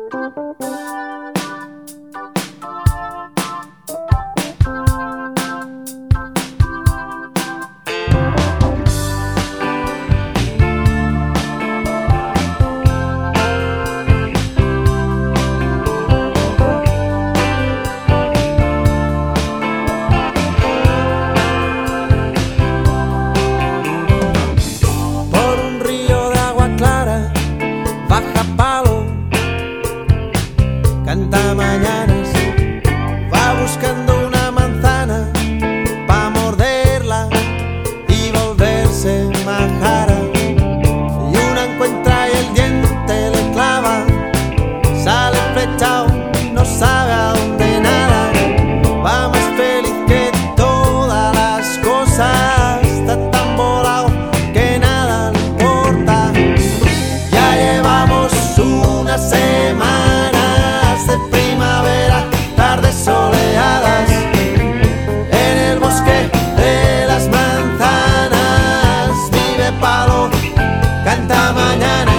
Canta mañanas, va buscando una manzana pa' morderla y volverse majara. Y una encuentra y el diente le clava, sale flechado, no sabe a dónde nada. Va más feliz que todas las cosas, está tan volado que nada le importa. Ya llevamos una semana de primavera, tardes soleadas, en el bosque de las manzanas vive Palo, canta mañanas.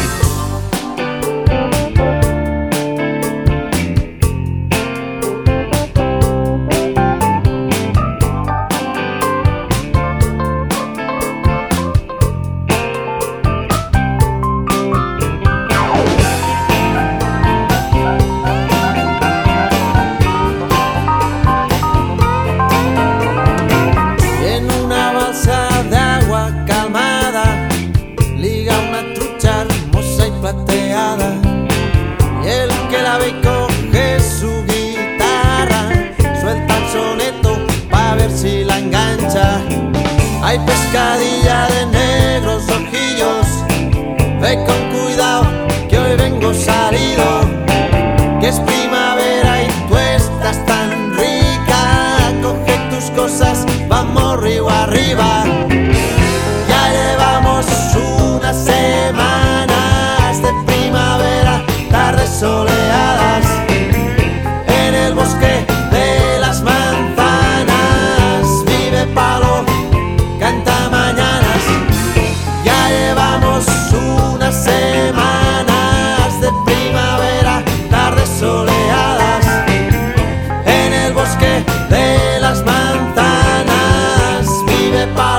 Plateada, y el que la ve coge su guitarra, suelta un soneto pa' ver si la engancha. Hay pescadilla de negros ojillos, ve con cuidado que hoy vengo salido, que es primavera y tú estás tan rica. Coge tus cosas, vamos río arriba. Ya llevamos una semana de primavera, tardes soleadas, en el bosque de las manzanas vive Palo, canta mañanas. Ya llevamos una semana de primavera, tardes soleadas, en el bosque de las manzanas vive Palo.